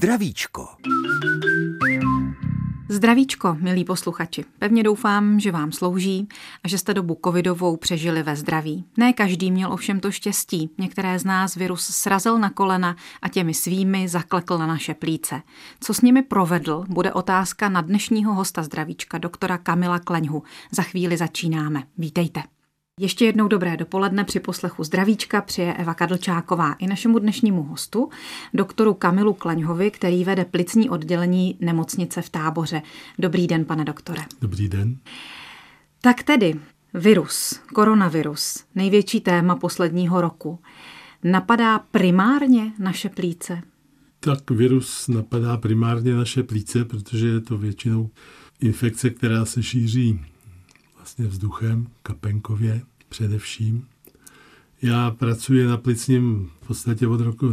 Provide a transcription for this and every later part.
Zdravíčko. Zdravíčko, milí posluchači. Pevně doufám, že vám slouží a že jste dobu covidovou přežili ve zdraví. Ne každý měl ovšem to štěstí. Některé z nás virus srazil na kolena a těmi svými zaklekl na naše plíce. Co s nimi provedl, bude otázka na dnešního hosta Zdravíčka, doktora Kamila Kleňhu. Za chvíli začínáme. Vítejte. Ještě jednou dobré dopoledne při poslechu Zdravíčka přeje Eva Kadlčáková i našemu dnešnímu hostu, doktoru Kamilu Kleňhovi, který vede plicní oddělení nemocnice v Táboře. Dobrý den, pane doktore. Dobrý den. Tak tedy, virus, koronavirus, největší téma posledního roku. Napadá primárně naše plíce? Tak virus napadá primárně naše plíce, protože je to většinou infekce, která se šíří vlastně vzduchem, kapénkově především. Já pracuji na plicním v podstatě od roku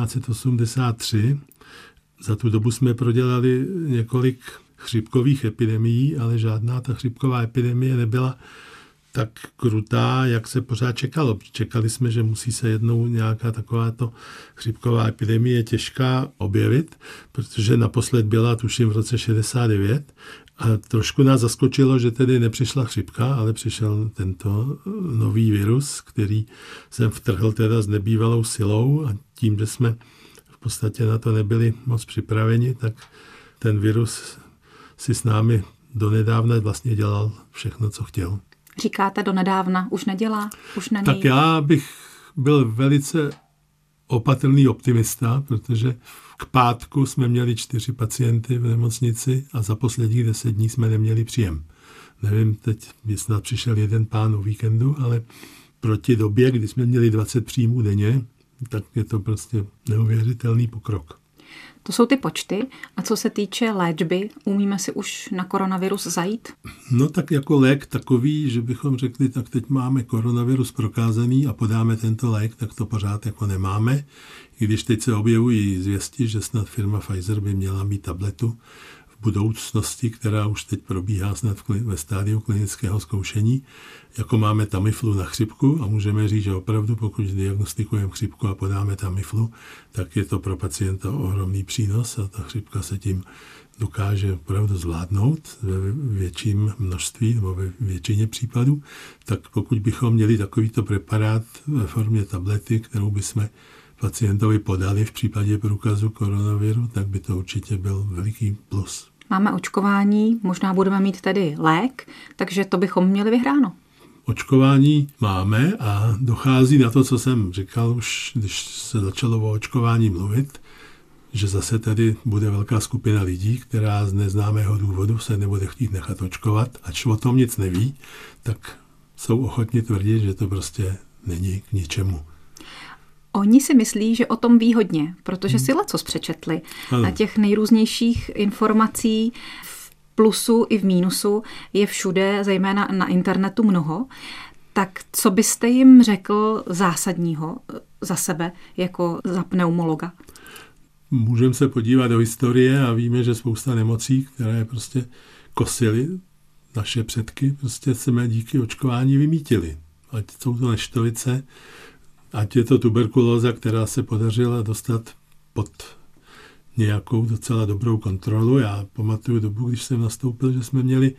1983. Za tu dobu jsme prodělali několik chřipkových epidemií, ale žádná ta chřipková epidemie nebyla tak krutá, jak se pořád čekalo. Čekali jsme, že musí se jednou nějaká takováto chřipková epidemie těžká objevit, protože naposled byla, tuším, v roce 69. A trošku nás zaskočilo, že tedy nepřišla chřipka, ale přišel tento nový virus, který jsem vtrhl teda s nebývalou silou a tím, že jsme v podstatě na to nebyli moc připraveni, tak ten virus si s námi donedávna vlastně dělal všechno, co chtěl. Říkáte donedávna, už nedělá? Už na něj? Tak já bych byl velice opatrný optimista, protože k pátku jsme měli 4 pacienty v nemocnici a za posledních 10 dní jsme neměli příjem. Nevím, teď by snad přišel jeden pán o víkendu, ale proti době, kdy jsme měli 20 příjmů denně, tak je to prostě neuvěřitelný pokrok. To jsou ty počty. A co se týče léčby, umíme si už na koronavirus zajít? No tak jako lék takový, že bychom řekli, tak teď máme koronavirus prokázaný a podáme tento lék, tak to pořád jako nemáme. I když teď se objevují zvěsti, že snad firma Pfizer by měla mít tabletu v budoucnosti, která už teď probíhá snad ve stádiu klinického zkoušení, jako máme Tamiflu na chřipku a můžeme říct, že opravdu pokud diagnostikujeme chřipku a podáme Tamiflu, tak je to pro pacienta ohromný přínos a ta chřipka se tím dokáže opravdu zvládnout ve větším množství nebo ve většině případů, tak pokud bychom měli takovýto preparát ve formě tablety, kterou bychom pacientovi podali v případě průkazu koronaviru, tak by to určitě byl veliký plus. Máme očkování, možná budeme mít tedy lék, takže to bychom měli vyhráno. Očkování máme a dochází na to, co jsem říkal už, když se začalo o očkování mluvit, že zase tady bude velká skupina lidí, která z neznámého důvodu se nebude chtít nechat očkovat, ač o tom nic neví, tak jsou ochotni tvrdit, že to prostě není k ničemu. Oni si myslí, že o tom ví hodně, protože si lecos přečetli. Na těch nejrůznějších informací v plusu i v mínusu je všude, zejména na internetu, mnoho. Tak co byste jim řekl zásadního za sebe, jako za pneumologa? Můžeme se podívat do historie a víme, že spousta nemocí, které prostě kosily naše předky, prostě jsme díky očkování vymítili. Ať jsou to neštovice, ať je to tuberkulóza, která se podařila dostat pod nějakou docela dobrou kontrolu. Já pamatuju dobu, když jsem nastoupil, že jsme měli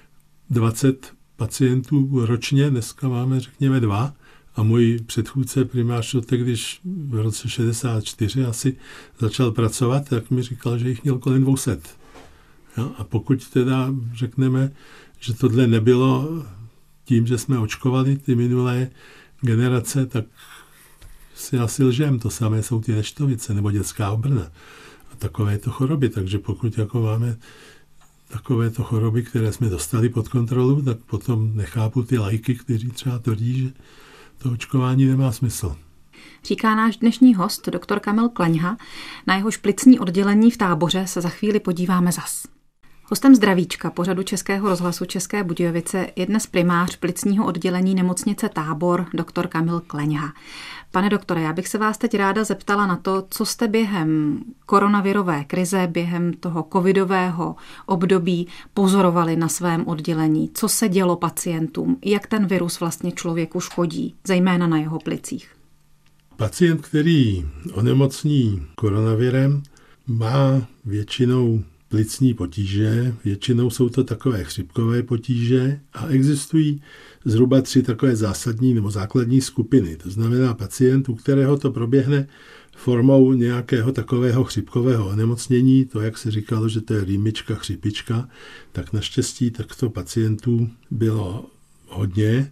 20 pacientů ročně, dneska máme řekněme 2. A můj předchůdce primář Šotek, když v roce 64 asi začal pracovat, tak mi říkal, že jich měl kolem 200. Jo? A pokud teda řekneme, že tohle nebylo tím, že jsme očkovali ty minulé generace, tak si asi lžem. To samé jsou ty neštovice nebo dětská obrna a takovéto choroby. Takže pokud jako máme takovéto choroby, které jsme dostali pod kontrolu, tak potom nechápu ty laiky, kteří třeba tvrdí, že to očkování nemá smysl. Říká náš dnešní host, doktor Kamil Kleňha. Na jehož plicní oddělení v Táboře se za chvíli podíváme zas. Hostem Zdravíčka pořadu Českého rozhlasu České Budějovice je dnes primář plicního oddělení nemocnice Tábor, doktor Kamil Kleňha. Pane doktore, já bych se vás teď ráda zeptala na to, co jste během koronavirové krize, během toho covidového období pozorovali na svém oddělení. Co se dělo pacientům? Jak ten virus vlastně člověku škodí, zejména na jeho plicích? Pacient, který onemocní koronavirem, má většinou plicní potíže, většinou jsou to takové chřipkové potíže a existují zhruba 3 takové zásadní nebo základní skupiny. To znamená pacient, u kterého to proběhne formou nějakého takového chřipkového onemocnění, to, jak se říkalo, že to je rýmička, chřipička, tak naštěstí takto pacientů bylo hodně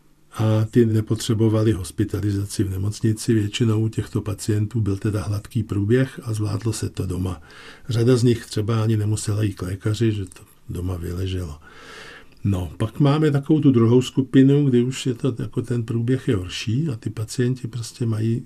a ty nepotřebovali hospitalizaci v nemocnici. Většinou u těchto pacientů byl teda hladký průběh a zvládlo se to doma. Řada z nich třeba ani nemusela jít k lékaři, že to doma vyleželo. No, pak máme takovou tu druhou skupinu, kdy už je to jako ten průběh je horší a ty pacienti prostě mají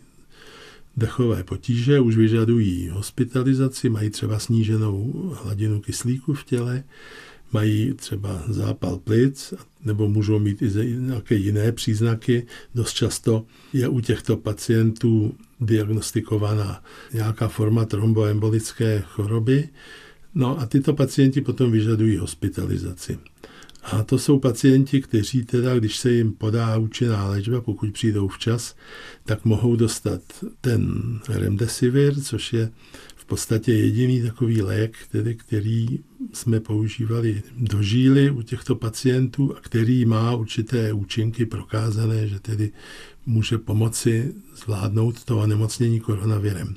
dechové potíže, už vyžadují hospitalizaci, mají třeba sníženou hladinu kyslíku v těle, mají třeba zápal plic, nebo můžou mít i nějaké jiné příznaky. Dost často je u těchto pacientů diagnostikovaná nějaká forma tromboembolické choroby. No a tyto pacienti potom vyžadují hospitalizaci. A to jsou pacienti, kteří teda, když se jim podá účinná léčba, pokud přijdou včas, tak mohou dostat ten remdesivir, což je v podstatě jediný takový lék, který jsme používali do žíly u těchto pacientů a který má určité účinky prokázané, že tedy může pomoci zvládnout to onemocnění koronavirem.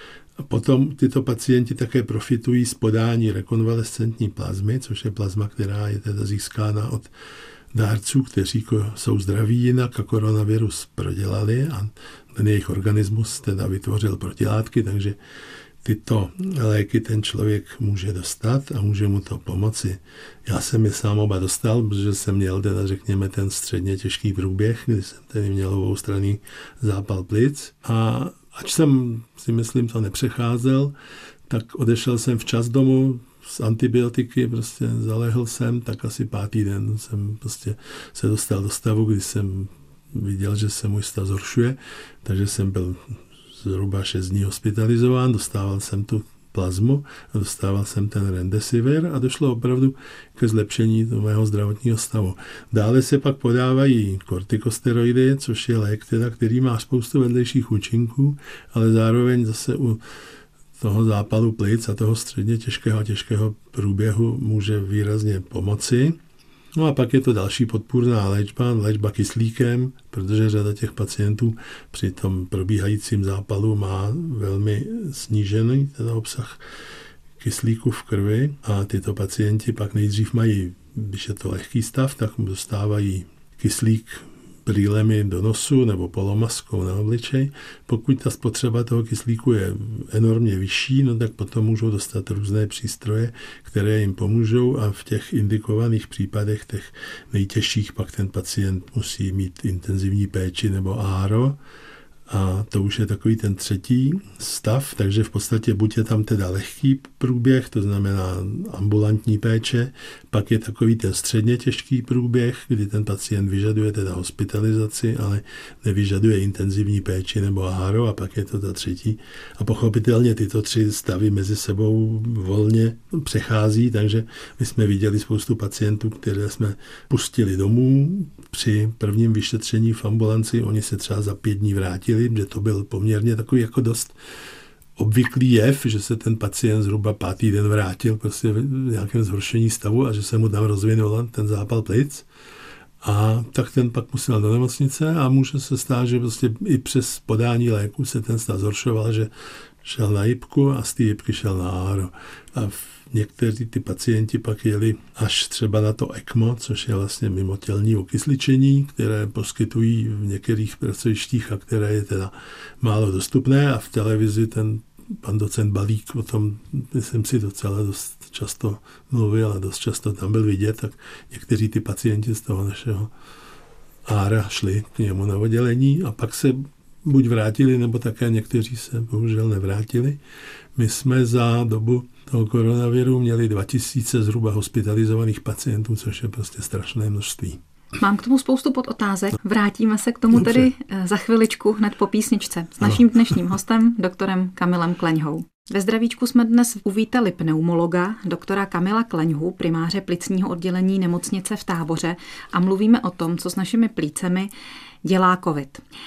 A potom tyto pacienti také profitují z podání rekonvalescentní plazmy, což je plazma, která je teda získána od dárců, kteří jsou zdraví jinak a koronavirus prodělali a ten jejich organismus teda vytvořil protilátky, takže tyto léky ten člověk může dostat a může mu to pomoci. Já jsem je sám oba dostal, protože jsem měl teda, řekněme, ten středně těžký průběh, kdy jsem tedy měl oboustranný zápal plic a ač jsem si myslím to nepřecházel, tak odešel jsem včas domů z antibiotiky, prostě zalehl jsem, tak asi 5. den jsem prostě se dostal do stavu, kdy jsem viděl, že se můj stav zhoršuje, takže jsem byl zhruba 6 dní hospitalizován, dostával jsem tu plazmu a dostával jsem ten remdesivir a došlo opravdu ke zlepšení mého zdravotního stavu. Dále se pak podávají kortikosteroidy, což je lék, který má spoustu vedlejších účinků, ale zároveň zase u toho zápalu plic a toho středně těžkého průběhu může výrazně pomoci. No a pak je to další podpůrná léčba kyslíkem, protože řada těch pacientů při tom probíhajícím zápalu má velmi snížený obsah kyslíku v krvi a tyto pacienti pak nejdřív mají, když je to lehký stav, tak dostávají kyslík brýlemi do nosu nebo polomaskou na obličej. Pokud ta spotřeba toho kyslíku je enormně vyšší, no tak potom můžou dostat různé přístroje, které jim pomůžou a v těch indikovaných případech, těch nejtěžších, pak ten pacient musí mít intenzivní péči nebo ARO. A to už je takový ten třetí stav, takže v podstatě buď je tam teda lehký průběh, to znamená ambulantní péče, pak je takový ten středně těžký průběh, kdy ten pacient vyžaduje teda hospitalizaci, ale nevyžaduje intenzivní péči nebo ARO, a pak je to ta třetí. A pochopitelně tyto 3 stavy mezi sebou volně přechází, takže my jsme viděli spoustu pacientů, které jsme pustili domů při prvním vyšetření v ambulanci, oni se třeba za 5 dní vrátili, že to byl poměrně takový jako dost obvyklý jev, že se ten pacient zhruba 5. den vrátil prostě v nějakém zhoršení stavu a že se mu tam rozvinul ten zápal plic. A tak ten pak musel do nemocnice a může se stát, že prostě i přes podání léku se ten stav zhoršoval, že šel na jipku a z té jipky šel na ARO. A někteří ty pacienti pak jeli až třeba na to ECMO, což je vlastně mimotělní okysličení, které poskytují v některých pracovištích a které je teda málo dostupné a v televizi ten pan docent Balík o tom, myslím si, docela dost často mluvil a dost často tam byl vidět, tak někteří ty pacienti z toho našeho ARA šli k němu na oddělení a pak se buď vrátili, nebo také někteří se bohužel nevrátili. My jsme za dobu toho koronaviru měli 2000 zhruba hospitalizovaných pacientů, což je prostě strašné množství. Mám k tomu spoustu podotázek. Vrátíme se k tomu tedy za chviličku hned po písničce s naším dnešním hostem, doktorem Kamilem Kleňhou. Ve zdravíčku jsme dnes uvítali pneumologa, doktora Kamila Kleňhu, primáře plicního oddělení nemocnice v Táboře a mluvíme o tom, co s našimi plícemi dělá covid.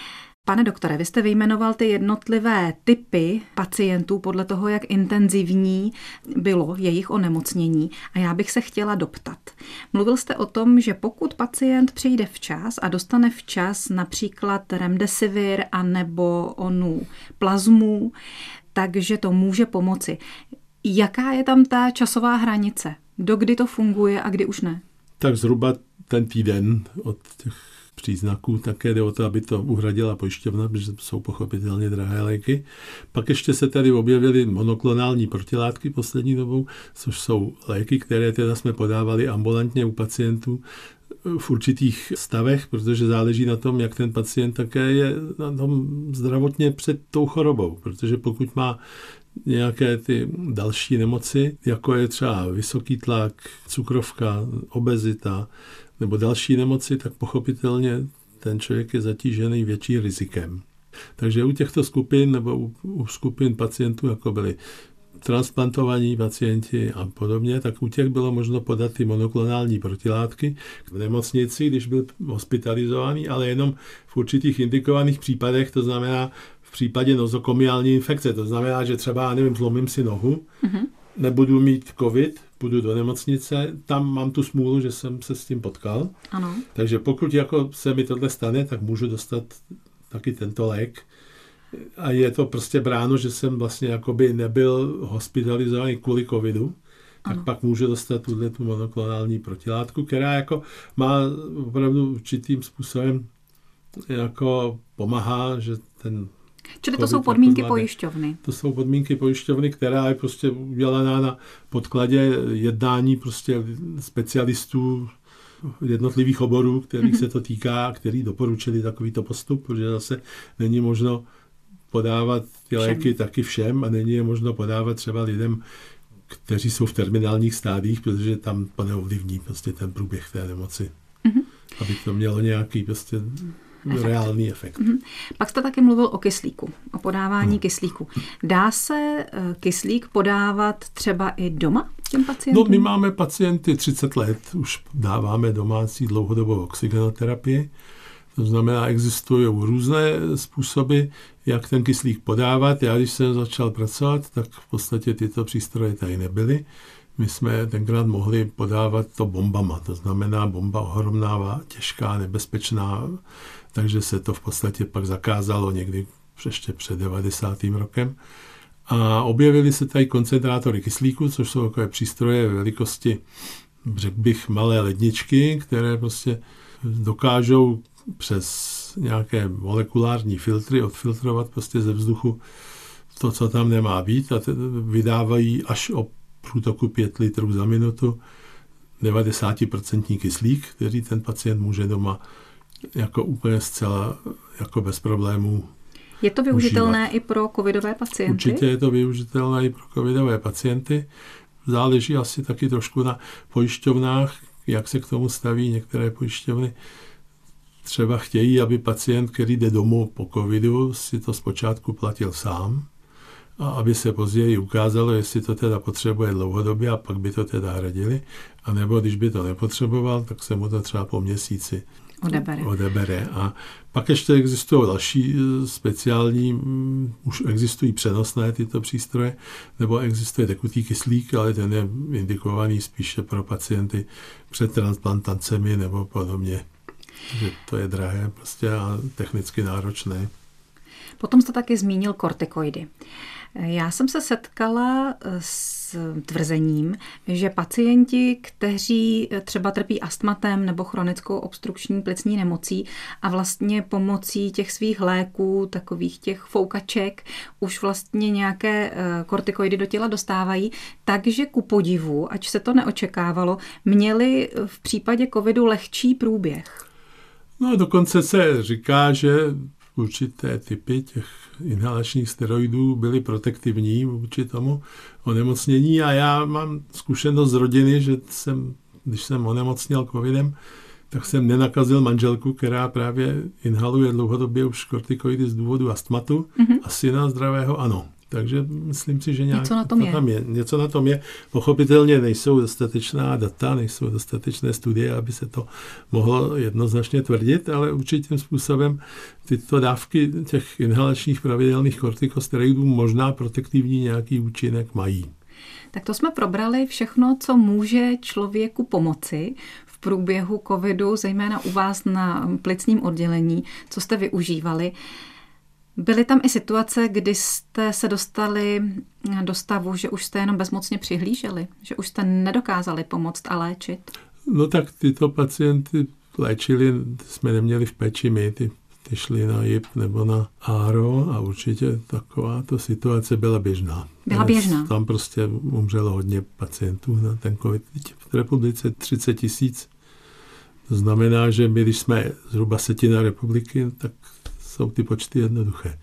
Pane doktore, vy jste vyjmenoval ty jednotlivé typy pacientů podle toho, jak intenzivní bylo jejich onemocnění. A já bych se chtěla doptat. Mluvil jste o tom, že pokud pacient přijde včas a dostane včas například remdesivir anebo onu plazmu, takže to může pomoci. Jaká je tam ta časová hranice? Dokdy to funguje a kdy už ne? Tak zhruba ten týden od těch příznaků, také jde o to, aby to uhradila pojišťovna, protože jsou pochopitelně drahé léky. Pak ještě se tady objevily monoklonální protilátky poslední dobou, což jsou léky, které teda jsme podávali ambulantně u pacientů v určitých stavech, protože záleží na tom, jak ten pacient také je na tom zdravotně před tou chorobou, protože pokud má nějaké ty další nemoci, jako je třeba vysoký tlak, cukrovka, obezita nebo další nemoci, tak pochopitelně ten člověk je zatížený větším rizikem. Takže u těchto skupin nebo u skupin pacientů, jako byli transplantovaní pacienti a podobně, tak u těch bylo možno podat ty monoklonální protilátky v nemocnici, když byl hospitalizovaný, ale jenom v určitých indikovaných případech, to znamená v případě nozokomiální infekce. To znamená, že třeba, nevím, zlomím si nohu, nebudu mít covid, půjdu do nemocnice, tam mám tu smůlu, že jsem se s tím potkal. Ano. Takže pokud jako se mi tohle stane, tak můžu dostat taky tento lék. A je to prostě bráno, že jsem vlastně jakoby nebyl hospitalizovaný kvůli covidu, tak pak můžu dostat tu monoklonální protilátku, která jako má opravdu určitým způsobem jako pomáhá, že ten Čili to jsou podmínky pojišťovny. To jsou podmínky pojišťovny, která je prostě udělaná na podkladě jednání prostě specialistů jednotlivých oborů, kterých se to týká, který doporučili takovýto postup, protože zase není možno podávat ty léky taky všem a není je možno podávat třeba lidem, kteří jsou v terminálních stádiích, protože tam to neovlivní prostě ten průběh té nemoci. Aby to mělo nějaký prostě reálný efekt. Pak jste taky mluvil o kyslíku, o podávání kyslíku. Dá se kyslík podávat třeba i doma těm pacientům? No, my máme pacienty 30 let, už dáváme domácí dlouhodobou oxygenoterapii. To znamená, existují různé způsoby, jak ten kyslík podávat. Já, když jsem začal pracovat, tak v podstatě tyto přístroje tady nebyly. My jsme tenkrát mohli podávat to bombama, to znamená bomba ohromná, těžká, nebezpečná, takže se to v podstatě pak zakázalo někdy ještě před 90. rokem. A objevily se tady koncentrátory kyslíku, což jsou takové přístroje velikosti, řekl bych, malé ledničky, které prostě dokážou přes nějaké molekulární filtry odfiltrovat prostě ze vzduchu to, co tam nemá být, a vydávají až o průtoku 5 litrů za minutu 90% kyslík, který ten pacient může doma jako úplně zcela jako bez problémů. Je to využitelné i pro covidové pacienty? Určitě je to využitelné i pro covidové pacienty. Záleží asi taky trošku na pojišťovnách, jak se k tomu staví některé pojišťovny. Třeba chtějí, aby pacient, který jde domů po covidu, si to zpočátku platil sám a aby se později ukázalo, jestli to teda potřebuje dlouhodobě a pak by to teda hradili, a nebo když by to nepotřeboval, tak se mu to třeba po měsíci odebere. A pak ještě existují další speciální, už existují přenosné tyto přístroje, nebo existuje tekutý kyslík, ale ten je indikovaný spíše pro pacienty před transplantacemi nebo podobně. Že to je drahé prostě a technicky náročné. Potom jste taky zmínil kortikoidy. Já jsem se setkala s tvrzením, že pacienti, kteří třeba trpí astmatem nebo chronickou obstrukční plicní nemocí a vlastně pomocí těch svých léků, takových těch foukaček, už vlastně nějaké kortikoidy do těla dostávají, takže ku podivu, ač se to neočekávalo, měli v případě covidu lehčí průběh. No, dokonce se říká, že určité typy těch inhalačních steroidů byly protektivní vůči tomu onemocnění, a já mám zkušenost z rodiny, že když jsem onemocněl covidem, tak jsem nenakazil manželku, která právě inhaluje dlouhodobě už kortikoidy z důvodu astmatu, a syna zdravého ano. Takže myslím si, že něco na tom je. Pochopitelně nejsou dostatečná data, nejsou dostatečné studie, aby se to mohlo jednoznačně tvrdit, ale určitým způsobem tyto dávky těch inhalačních pravidelných kortikosteroidů možná protektivní nějaký účinek mají. Tak to jsme probrali všechno, co může člověku pomoci v průběhu covidu, zejména u vás na plicním oddělení, co jste využívali. Byly tam i situace, kdy jste se dostali do stavu, že už jste jenom bezmocně přihlíželi, že už jste nedokázali pomoct a léčit? No tak tyto pacienty léčili, jsme neměli v péči my, ty šli na JIP nebo na ARO a určitě takováto situace byla běžná. Byla běžná? Tam prostě umřelo hodně pacientů na ten covid. V republice 30 000. To znamená, že my, když jsme zhruba setina republiky, tak jsou ty počty jednoduché.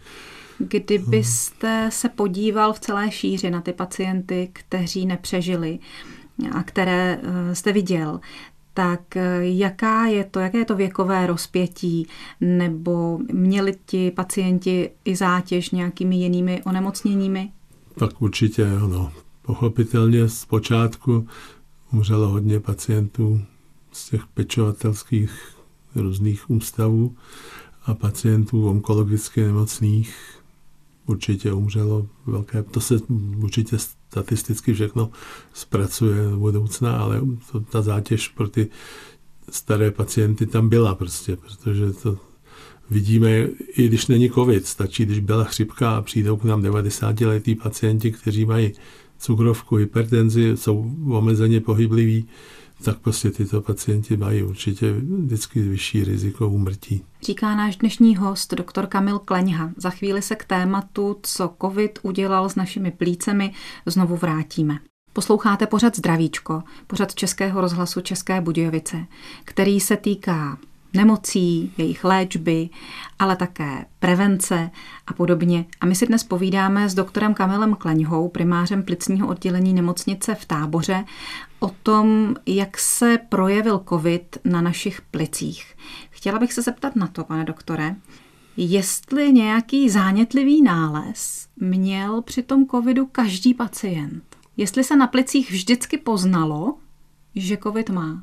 Kdybyste se podíval v celé šíři na ty pacienty, kteří nepřežili a které jste viděl, tak jaké je to věkové rozpětí, nebo měli ti pacienti i zátěž nějakými jinými onemocněními? Tak určitě ano. Pochopitelně zpočátku umřelo hodně pacientů z těch pečovatelských různých ústavů a pacientů onkologicky nemocných určitě umřelo velké. To se určitě statisticky všechno zpracuje do budoucna, ale ta zátěž pro ty staré pacienty tam byla prostě, protože to vidíme, i když není covid, stačí, když byla chřipka a přijdou k nám 90letí pacienti, kteří mají cukrovku, hypertenzi, jsou omezeně pohybliví, tak prostě tyto pacienti mají určitě vždycky vyšší riziko úmrtí. Říká náš dnešní host, doktor Kamil Kleňha. Za chvíli se k tématu, co covid udělal s našimi plícemi, znovu vrátíme. Posloucháte pořad Zdravíčko, pořad Českého rozhlasu České Budějovice, který se týká nemocí, jejich léčby, ale také prevence a podobně. A my si dnes povídáme s doktorem Kamilem Kleňhou, primářem plicního oddělení nemocnice v Táboře, o tom, jak se projevil covid na našich plicích. Chtěla bych se zeptat na to, pane doktore, jestli nějaký zánětlivý nález měl při tom covidu každý pacient. Jestli se na plicích vždycky poznalo, že covid má.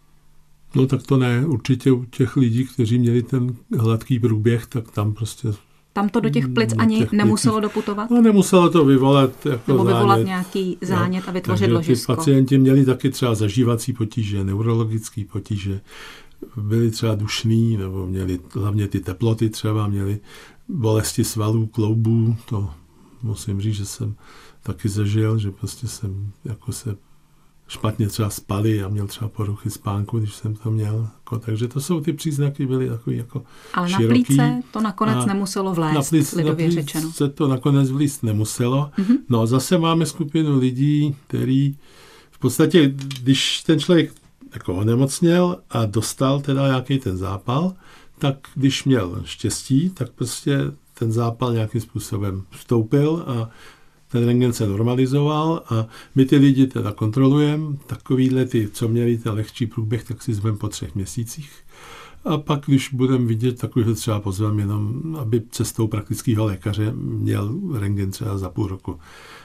No tak to ne. Určitě u těch lidí, kteří měli ten hladký průběh, tak tam prostě... Tam to do těch plic ani nemuselo doputovat? No nemuselo to vyvolat jako nebo vyvolat nějaký zánět a vytvořit ložisko. Ty pacienti měli taky třeba zažívací potíže, neurologické potíže, byli třeba dušní, nebo měli hlavně ty teploty třeba, měli bolesti svalů, kloubů. To musím říct, že jsem taky zažil, že prostě jsem jako se špatně třeba spali a měl třeba poruchy spánku, když jsem to měl. Takže to jsou ty příznaky, byly takový jako ale široký. Na plíce to nakonec nemuselo vlézt, lidově řečeno. Se to nakonec vlézt nemuselo. Mm-hmm. No a zase máme skupinu lidí, který v podstatě, když ten člověk jako onemocněl a dostal teda nějaký ten zápal, tak když měl štěstí, tak prostě ten zápal nějakým způsobem vstoupil a ten rentgen se normalizoval a my ty lidi teda kontrolujeme. Takovýhle ty, co měli ten lehčí průběh, tak si zveme po 3 měsících. A pak, když budeme vidět, tak už ho třeba pozveme jenom, aby cestou praktického lékaře měl rentgen třeba za půl roku.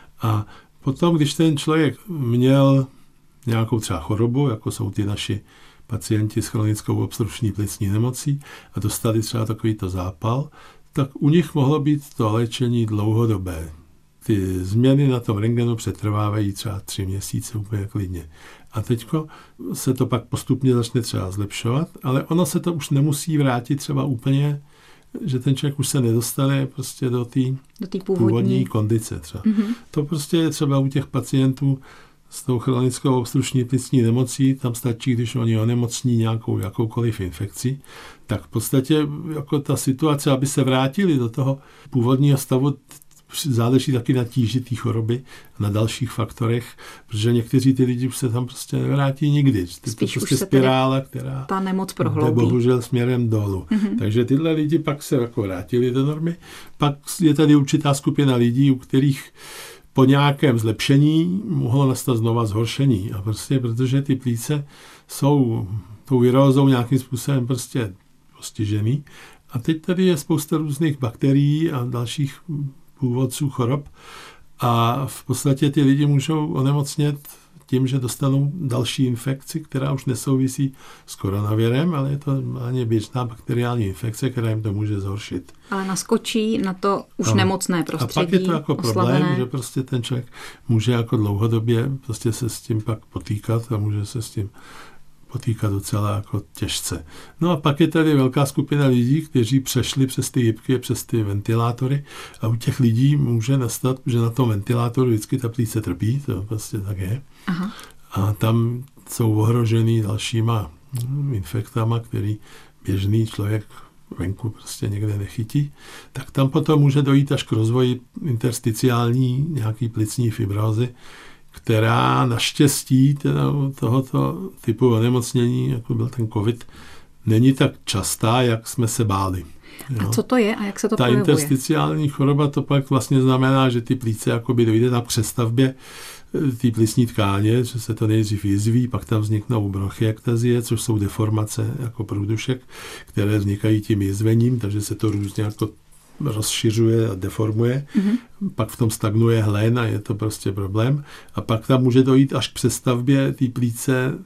A potom, když ten člověk měl nějakou třeba chorobu, jako jsou ty naši pacienti s chronickou obstrukční plicní nemocí a dostali třeba takovýto zápal, tak u nich mohlo být to léčení dlouhodobé. Ty změny na tom rentgenu přetrvávají třeba 3 měsíce úplně klidně. A teďko se to pak postupně začne třeba zlepšovat, ale ono se to už nemusí vrátit třeba úplně, že ten člověk už se nedostane prostě do té původní kondice třeba. Mm-hmm. To prostě je třeba u těch pacientů s tou chronickou obstrukční plicní nemocí, tam stačí, když oni onemocní nějakou jakoukoliv infekci, tak v podstatě jako ta situace, aby se vrátili do toho původního stavu, záleží taky na tíži té choroby a na dalších faktorech, protože někteří ty lidi už se tam prostě nevrátí nikdy. To je prostě spirála, která ta nemoc prohloubí. Jde bohužel směrem dolů. Mm-hmm. Takže tyhle lidi pak se jako vrátili do normy. Pak je tady určitá skupina lidí, u kterých po nějakém zlepšení mohlo nastat znova zhoršení. A prostě protože ty plíce jsou tou virózou nějakým způsobem prostě postižený. A teď tady je spousta různých bakterií a dalších původců chorob a v podstatě ty lidi můžou onemocnět tím, že dostanou další infekci, která už nesouvisí s koronavirem, ale je to ani běžná bakteriální infekce, která jim to může zhoršit. Ale naskočí na to už nemocné prostředí. A pak je to jako oslabené. problém, že prostě ten člověk může jako dlouhodobě prostě se s tím pak potýkat a může se s tím potýkat docela jako těžce. No a pak je tady velká skupina lidí, kteří přešli přes ty jipky, přes ty ventilátory a u těch lidí může nastat, že na tom ventilátoru vždycky ta plíce trpí, to prostě tak je. Aha. A tam jsou ohrožený dalšíma infektama, který běžný člověk venku prostě někde nechytí, tak tam potom může dojít až k rozvoji intersticiální nějaký plicní fibrózy, která naštěstí teda tohoto typu onemocnění, jako byl ten covid, není tak častá, jak jsme se báli. Jo. A co to je a jak se to projevuje? Ta intersticiální choroba to pak vlastně znamená, že ty plíce jakoby dojde na přestavbě té plicní tkáně, že se to nejdřív jizví, pak tam vzniknou bronchiektazie, což jsou deformace jako průdušek, které vznikají tím jizvením, takže se to různě jako rozšiřuje a deformuje, pak v tom stagnuje hlen a je to prostě problém. A pak tam může dojít až k přestavbě té plíce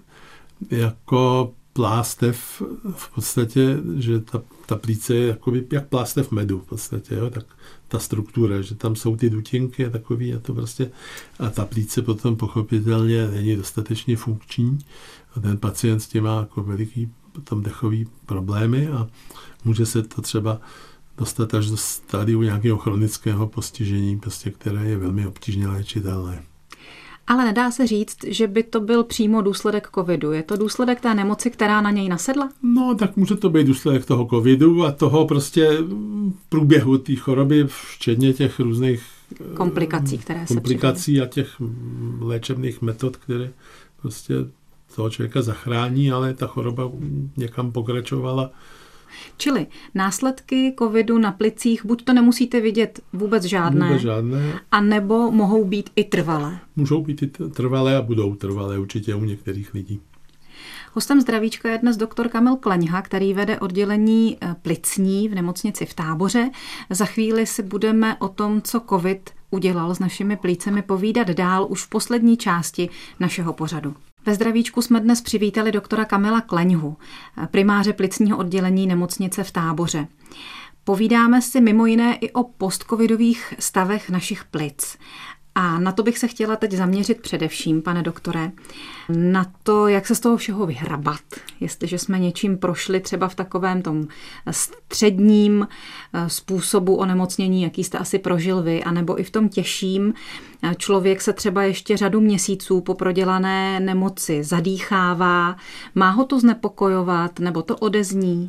jako plástev v podstatě, že ta plíce je jakoby, jak plástev medu v podstatě, jo, tak ta struktura, že tam jsou ty dutinky a takový a to prostě a ta plíce potom pochopitelně není dostatečně funkční a ten pacient s tím má jako veliký potom dechový problémy a může se to třeba dostat až do stádiu nějakého chronického postižení, prostě, které je velmi obtížně léčitelné. Ale nedá se říct, že by to byl přímo důsledek covidu. Je to důsledek té nemoci, která na něj nasedla? No, tak může to být důsledek toho covidu a toho prostě průběhu té choroby, včetně těch různých komplikací, které se komplikací a těch léčebných metod, které prostě toho člověka zachrání, ale ta choroba někam pokračovala. Čili následky covidu na plicích buď to nemusíte vidět vůbec žádné, a nebo mohou být i trvalé. Můžou být i trvalé a budou trvalé určitě u některých lidí. Hostem Zdravíčka je dnes doktor Kamil Kleňha, který vede oddělení plicní v nemocnici v Táboře. Za chvíli si budeme o tom, co covid udělal s našimi plícemi, povídat dál už v poslední části našeho pořadu. Ve Zdravíčku jsme dnes přivítali doktora Kamila Kleňhu, primáře plicního oddělení nemocnice v Táboře. Povídáme si mimo jiné i o postcovidových stavech našich plic. A na to bych se chtěla teď zaměřit především, pane doktore, na to, jak se z toho všeho vyhrabat. Jestliže jsme něčím prošli třeba v takovém tom středním způsobu onemocnění, jaký jste asi prožil vy, anebo i v tom těžším, člověk se třeba ještě řadu měsíců po prodělané nemoci zadýchává, má ho to znepokojovat, nebo to odezní?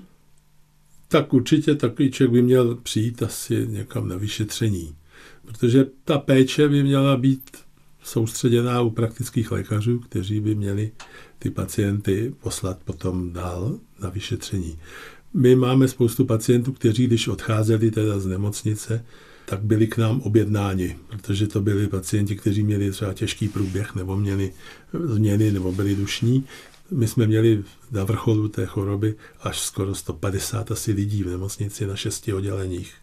Tak určitě takový člověk by měl přijít asi někam na vyšetření. Protože ta péče by měla být soustředěná u praktických lékařů, kteří by měli ty pacienty poslat potom dál na vyšetření. My máme spoustu pacientů, kteří když odcházeli teda z nemocnice, tak byli k nám objednáni, protože to byli pacienti, kteří měli třeba těžký průběh nebo měli změny nebo byli dušní. My jsme měli na vrcholu té choroby až skoro 150 asi lidí v nemocnici na 6 odděleních.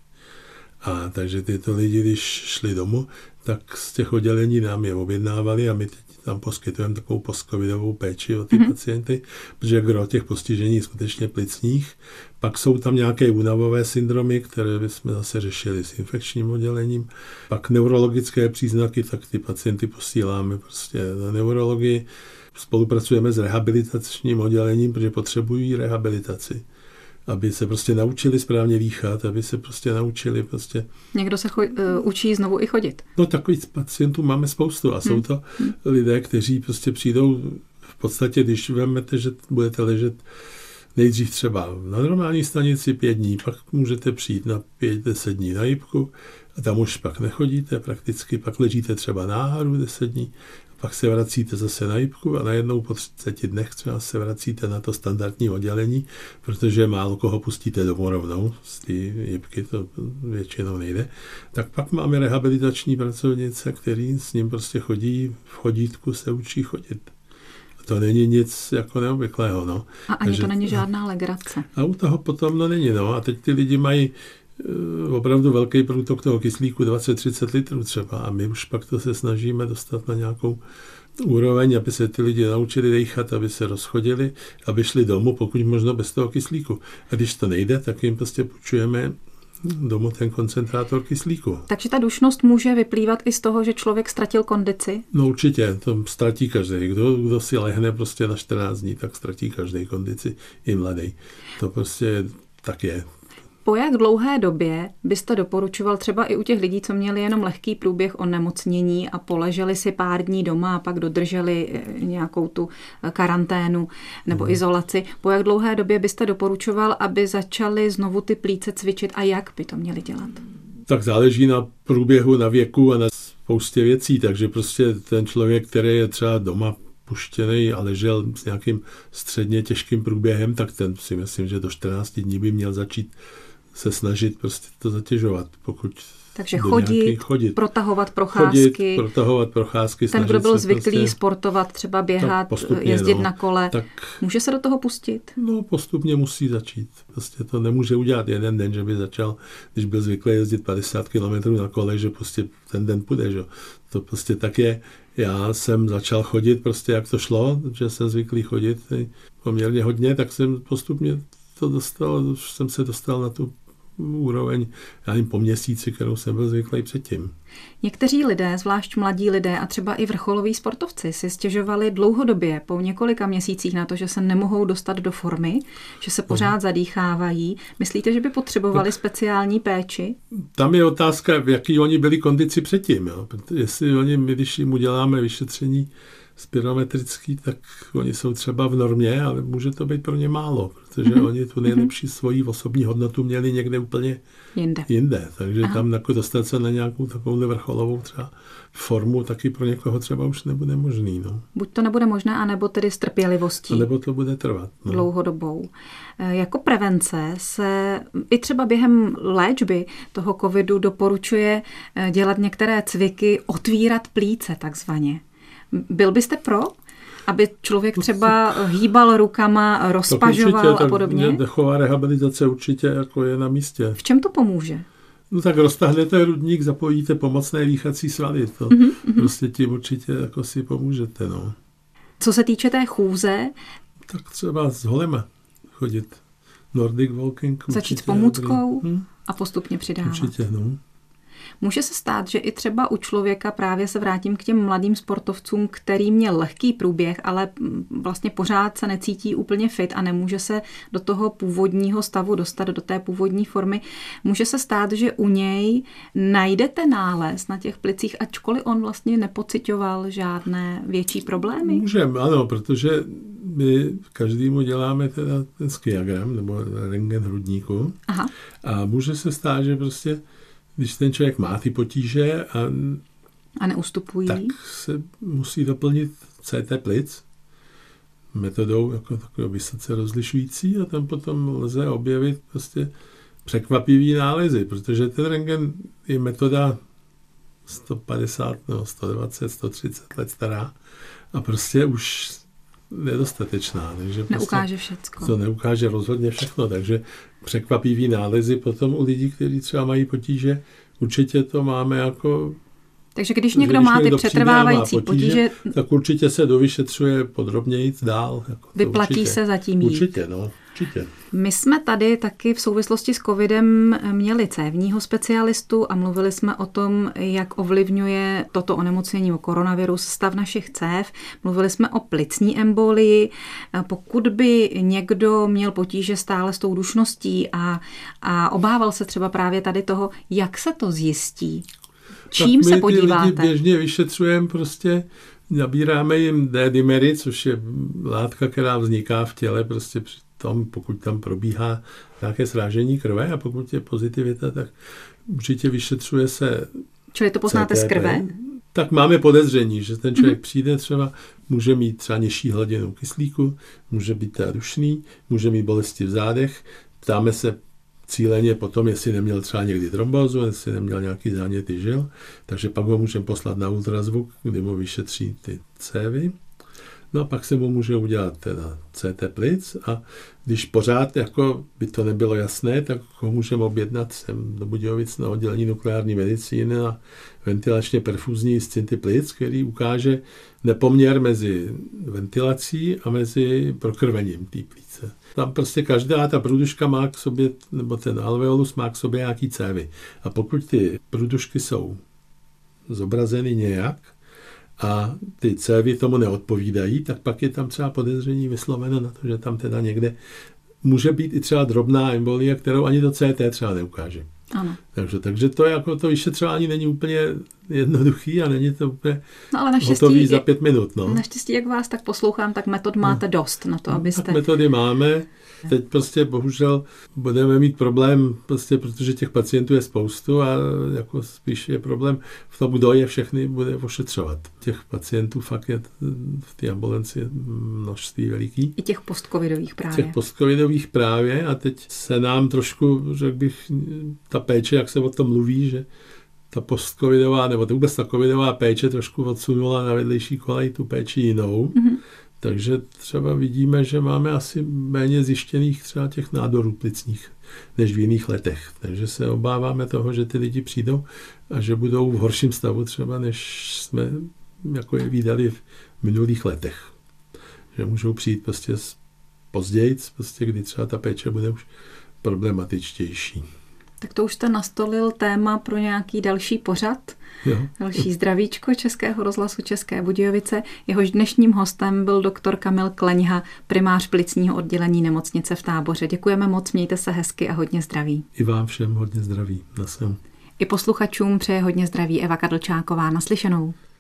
A takže tyto lidi, když šli domů, tak z těch oddělení nám je objednávali a my teď tam poskytujeme takovou postcovidovou péči o ty pacienty, protože gro těch postižení je skutečně plicních. Pak jsou tam nějaké únavové syndromy, které bychom zase řešili s infekčním oddělením. Pak neurologické příznaky, tak ty pacienty posíláme prostě na neurologii. Spolupracujeme s rehabilitačním oddělením, protože potřebují rehabilitaci. Aby se prostě naučili správně dýchat, aby se prostě naučili prostě... Někdo se učí znovu i chodit. No takových pacientů máme spoustu a jsou to lidé, kteří prostě přijdou v podstatě, když vezmete, že budete ležet nejdřív třeba na normální stanici 5 dní, pak můžete přijít na 5-10 dní na jipku a tam už pak nechodíte prakticky, pak ležíte třeba náhodou 10 dní, pak se vracíte zase na jipku a najednou po 30 dnech třeba se vracíte na to standardní oddělení, protože málo koho pustíte domů rovnou z té jipky, to většinou nejde. Tak pak máme rehabilitační pracovnice, který s ním prostě chodí, v chodítku se učí chodit. To není nic jako neobvyklého. No. A ani to není žádná legrace. A u toho potom není. No. A teď ty lidi mají opravdu velký průtok toho kyslíku, 20-30 litrů třeba, a my už pak to se snažíme dostat na nějakou úroveň, aby se ty lidi naučili dýchat, aby se rozchodili, aby šli domů, pokud možno bez toho kyslíku. A když to nejde, tak jim prostě půjčujeme domů ten koncentrátor kyslíku. Takže ta dušnost může vyplývat i z toho, že člověk ztratil kondici? No určitě, to ztratí každý. Kdo si lehne prostě na 14 dní, tak ztratí každý kondici, i mladý. To prostě tak je. Po jak dlouhé době byste doporučoval třeba i u těch lidí, co měli jenom lehký průběh onemocnění a poleželi si pár dní doma a pak dodrželi nějakou tu karanténu nebo izolaci, po jak dlouhé době byste doporučoval, aby začali znovu ty plíce cvičit a jak by to měli dělat? Tak záleží na průběhu, na věku a na spoustě věcí, takže prostě ten člověk, který je třeba doma puštěný a ležel s nějakým středně těžkým průběhem, tak ten si myslím, že do 14 dní by měl začít se snažit prostě to zatěžovat, pokud takže chodit, protahovat procházky. Ten, kdo byl zvyklý prostě sportovat, třeba běhat, jezdit na kole, tak může se do toho pustit? No, postupně musí začít. Prostě to nemůže udělat jeden den, že by začal, když byl zvyklý jezdit 50 km na kole, že prostě ten den půjde, že? To prostě tak je. Já jsem začal chodit prostě, jak to šlo, že jsem zvyklý chodit poměrně hodně, tak jsem postupně to dostal, už jsem se dostal na tu úroveň, já nevím, po měsíci, kterou jsem byl zvyklý předtím. Někteří lidé, zvlášť mladí lidé a třeba i vrcholoví sportovci, si stěžovali dlouhodobě po několika měsících na to, že se nemohou dostat do formy, že se pořád zadýchávají. Myslíte, že by potřebovali speciální péči? Tam je otázka, v jaký oni byli kondici předtím. Jo? Jestli my, když jim uděláme vyšetření spirometrický, tak oni jsou třeba v normě, ale může to být pro ně málo, protože oni tu nejlepší svoji osobní hodnotu měli někde úplně jinde. Takže tam jako dostat se na nějakou takovou vrcholovou třeba formu taky pro někoho třeba už nebude možný. No. Buď to nebude možné, anebo tedy s trpělivostí. Nebo to bude trvat. No. Dlouhodobou. Jako prevence se i třeba během léčby toho covidu doporučuje dělat některé cviky, otvírat plíce takzvaně. Byl byste pro, aby člověk třeba hýbal rukama, rozpažoval určitě, a podobně? Dechová rehabilitace určitě jako je na místě. V čem to pomůže? No tak roztáhnete hrudník, zapojíte pomocné dýchací svaly. To prostě tím určitě jako si pomůžete. No. Co se týče té chůze? Tak třeba s holema chodit. Nordic walking. Začít s pomůckou a postupně přidávat. Určitě, no. Může se stát, že i třeba u člověka, právě se vrátím k těm mladým sportovcům, který měl lehký průběh, ale vlastně pořád se necítí úplně fit a nemůže se do toho původního stavu dostat, do té původní formy. Může se stát, že u něj najdete nález na těch plicích, ačkoliv on vlastně nepociťoval žádné větší problémy? Můžeme, ano, protože my každému děláme teda ten skiagram nebo rentgen hrudníku. Aha. A může se stát, že prostě když ten člověk má ty potíže a neustupují, tak se musí doplnit CT plic metodou jako takovou vysoce rozlišující a tam potom lze objevit prostě překvapivý nálezy, protože ten rentgen je metoda 150, 120, 130 let stará a prostě už nedostatečná. Takže neukáže všecko. To neukáže rozhodně všechno, takže překvapivý nálezy potom u lidí, kteří třeba mají potíže, určitě to máme jako... Takže když někdo má ty přetrvávající potíže, tak určitě se dovyšetřuje podrobněji dál. Jako vyplatí určitě. Se zatím jít. Určitě, no. Určitě. My jsme tady taky v souvislosti s covidem měli cévního specialistu a mluvili jsme o tom, jak ovlivňuje toto onemocnění o koronavirus stav našich cév. Mluvili jsme o plicní embolii. Pokud by někdo měl potíže stále s tou dušností a obával se třeba právě tady toho, jak se to zjistí? Čím se podíváte? My ty lidi běžně vyšetřujeme, prostě nabíráme jim D-dimery, což je látka, která vzniká v těle prostě při tom, pokud tam probíhá nějaké srážení krve a pokud je pozitivita, tak určitě vyšetřuje se. Čili to poznáte z krve? Tak máme podezření, že ten člověk přijde třeba, může mít třeba nižší hladinu kyslíku, může být teda dušný, může mít bolesti v zádech, ptáme se cíleně potom, jestli neměl třeba někdy trombózu, jestli neměl nějaký záněty žil, takže pak ho můžeme poslat na ultrazvuk, kdy mu vyšetří ty cévy. No a pak se mu může udělat teda CT plic a když pořád jako by to nebylo jasné, tak ho můžeme objednat sem do Budějovic na oddělení nukleární medicíny a ventilačně perfuzní scinty plic, který ukáže nepoměr mezi ventilací a mezi prokrvením té plíce. Tam prostě každá ta průduška má k sobě, nebo ten alveolus má k sobě nějaký cévy. A pokud ty průdušky jsou zobrazeny nějak a ty cévy tomu neodpovídají, tak pak je tam třeba podezření vysloveno na to, že tam teda někde může být i třeba drobná embolie, kterou ani to CT třeba neukáže. Ano. Takže to jako to vyšetřování není úplně jednoduchý a není to úplně ale hotový za 5 minut. No. Naštěstí, jak vás tak poslouchám, tak metod máte dost na to, abyste... Tak metody máme. Teď prostě bohužel budeme mít problém, prostě, protože těch pacientů je spoustu a jako spíš je problém v tom, kdo je všechny bude ošetřovat. Těch pacientů fakt je v té ambulanci množství veliký. I těch postcovidových právě. Těch postcovidových právě a teď se nám trošku, řekl bych, ta péče, jak se o tom mluví, že ta postcovidová, nebo vůbec ta covidová péče trošku odsunula na vedlejší kolej tu péči jinou. Mm-hmm. Takže třeba vidíme, že máme asi méně zjištěných třeba těch nádorů plicních než v jiných letech. Takže se obáváme toho, že ty lidi přijdou a že budou v horším stavu třeba, než jsme jako je viděli v minulých letech. Že můžou přijít prostě později, prostě, kdy třeba ta péče bude už problematičtější. Tak to už jste nastolil téma pro nějaký další pořad. Jo. Další zdravíčko Českého rozhlasu České Budějovice. Jehož dnešním hostem byl doktor Kamil Kleňha, primář plicního oddělení nemocnice v Táboře. Děkujeme moc, mějte se hezky a hodně zdraví. I vám všem hodně zdraví. Naslyšenou. I posluchačům přeje hodně zdraví Eva Kadlčáková. Naslyšenou.